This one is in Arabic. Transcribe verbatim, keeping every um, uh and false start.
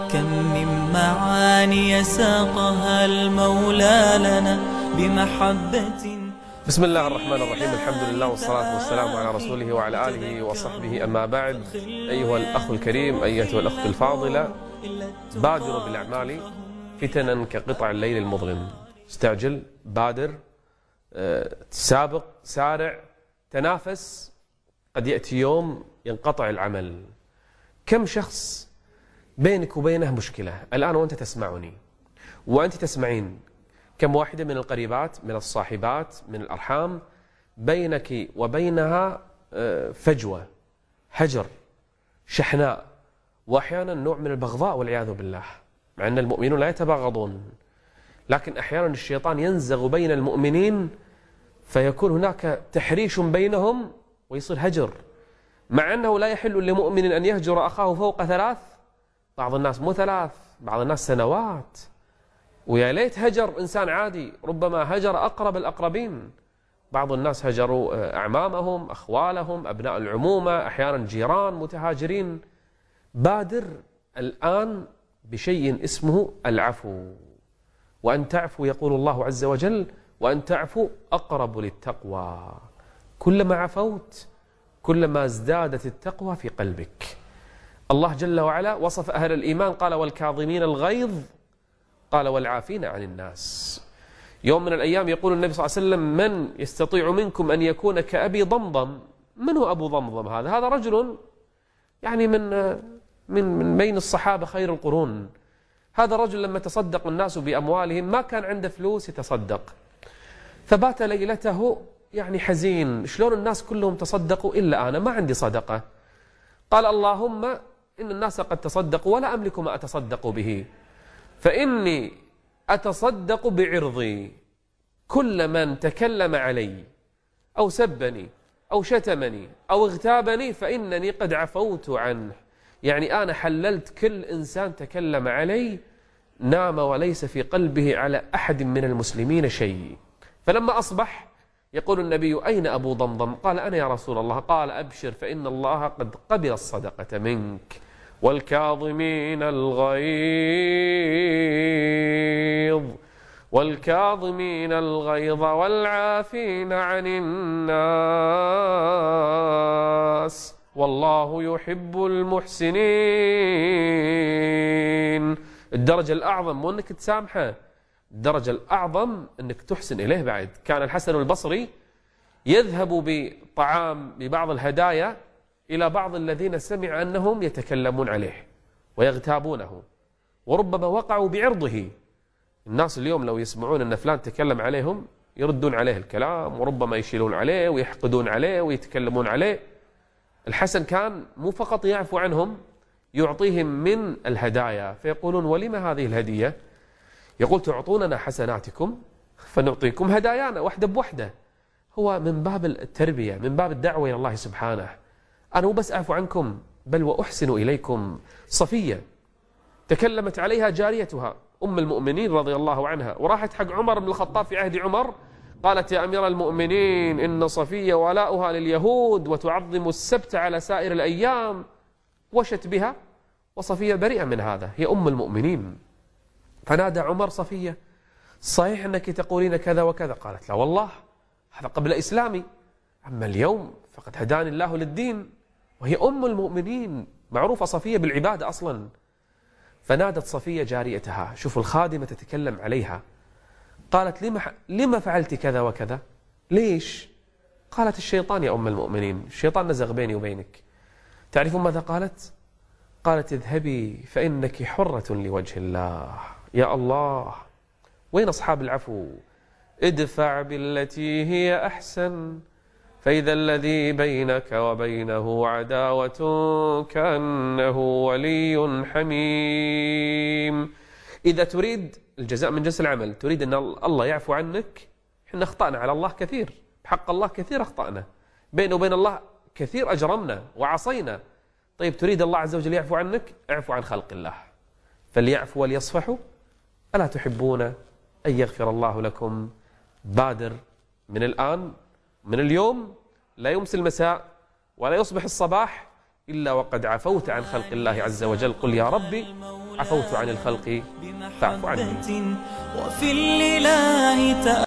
كم من معاني ساقها المولى لنا بمحبة. بسم الله الرحمن الرحيم، الحمد لله والصلاة والسلام على رسوله وعلى آله وصحبه، أما بعد. أيها الأخ الكريم، أيتها الأخت الفاضلة، بادروا بالأعمال فتنا كقطع الليل المظلم. استعجل، بادر، سابق، سارع، تنافس. قد يأتي يوم ينقطع العمل. كم شخص بينك وبينه مشكلة الآن وأنت تسمعني وأنت تسمعين، كم واحدة من القريبات، من الصاحبات، من الأرحام بينك وبينها فجوة، هجر، شحناء، وأحيانا نوع من البغضاء والعياذ بالله، مع أن المؤمنون لا يتباغضون، لكن أحيانا الشيطان ينزغ بين المؤمنين فيكون هناك تحريش بينهم ويصير هجر، مع أنه لا يحل لمؤمن أن يهجر أخاه فوق ثلاث. بعض الناس مو ثلاث، بعض الناس سنوات، ويا ليت هجر إنسان عادي، ربما هجر أقرب الأقربين. بعض الناس هجروا أعمامهم، أخوالهم، أبناء العمومة، أحيانا جيران متهاجرين. بادر الآن بشيء اسمه العفو، وأن تعفو يقول الله عز وجل: وأن تعفو أقرب للتقوى. كلما عفوت كلما ازدادت التقوى في قلبك. الله جل وعلا وصف أهل الإيمان قال: والكاظمين الغيظ، قال: والعافين عن الناس. يوم من الأيام يقول النبي صلى الله عليه وسلم: من يستطيع منكم أن يكون كأبي ضمضم؟ من هو أبو ضمضم هذا؟ هذا رجل يعني من من من بين الصحابة خير القرون. هذا الرجل لما تصدق الناس بأموالهم ما كان عنده فلوس يتصدق، فبات ليلته يعني حزين، شلون الناس كلهم تصدقوا إلا أنا ما عندي صدقة؟ قال: اللهم إن الناس قد تصدقوا ولا أملك ما أتصدق به، فإني أتصدق بعرضي. كل من تكلم علي أو سبني أو شتمني أو اغتابني فإنني قد عفوت عنه. يعني أنا حللت كل إنسان تكلم علي، نام وليس في قلبه على أحد من المسلمين شيء. فلما أصبح يقول النبي: أين أبو ضمضم؟ قال: أنا يا رسول الله. قال: أبشر فإن الله قد قبل الصدقة منك. والكاظمين الغيظ والكاظمين الغيظ والعافين عن الناس والله يحب المحسنين. الدرجة الأعظم مو أنك تسامحه، الدرجة الأعظم أنك تحسن إليه. بعد كان الحسن البصري يذهب بطعام ببعض الهدايا إلى بعض الذين سمع أنهم يتكلمون عليه ويغتابونه، وربما وقعوا بعرضه. الناس اليوم لو يسمعون أن فلان تكلم عليهم يردون عليه الكلام، وربما يشيلون عليه ويحقدون عليه ويتكلمون عليه. الحسن كان مو فقط يعفو عنهم، يعطيهم من الهدايا، فيقولون: ولما هذه الهدية؟ يقول: تعطوننا حسناتكم فنعطيكم هدايانا واحدة بوحدة. هو من باب التربية، من باب الدعوة إلى الله سبحانه. أنا مو بس أعفو عنكم بل وأحسن إليكم. صفية تكلمت عليها جاريتها أم المؤمنين رضي الله عنها، وراحت حق عمر بن الخطاب في عهد عمر، قالت: يا أمير المؤمنين، إن صفية ولاؤها لليهود وتعظم السبت على سائر الأيام. وشت بها، وصفية بريئة من هذا، هي أم المؤمنين. فنادى عمر صفية: صحيح أنك تقولين كذا وكذا؟ قالت: لا والله، هذا قبل إسلامي، أما اليوم فقد هداني الله للدين. وهي أم المؤمنين، معروفة صفية بالعبادة أصلا. فنادت صفية جاريتها، شوفوا الخادمة تتكلم عليها، قالت: لما, لما فعلت كذا وكذا؟ ليش؟ قالت: الشيطان يا أم المؤمنين، الشيطان نزغ بيني وبينك. تعرفون ماذا قالت؟ قالت: اذهبي فإنك حرة لوجه الله. يا الله، وين أصحاب العفو؟ ادفع بالتي هي أحسن فإذا الذي بينك وبينه عداوة كأنه ولي حميم. إذا تريد الجزاء من جنس العمل، تريد أن الله يعفو عنك. إحنا أخطأنا على الله كثير، بحق الله كثير أخطأنا، بينه وبين الله كثير أجرمنا وعصينا. طيب تريد الله عز وجل يعفو عنك؟ اعفو عن خلق الله، فليعفوا وليصفحوا ألا تحبون أن يغفر الله لكم؟ بادر من الآن، من اليوم، لا يمسي المساء ولا يصبح الصباح إلا وقد عفوت عن خلق الله عز وجل. قل يا ربي عفوت عن الخلق فاعف عني. وفي الإله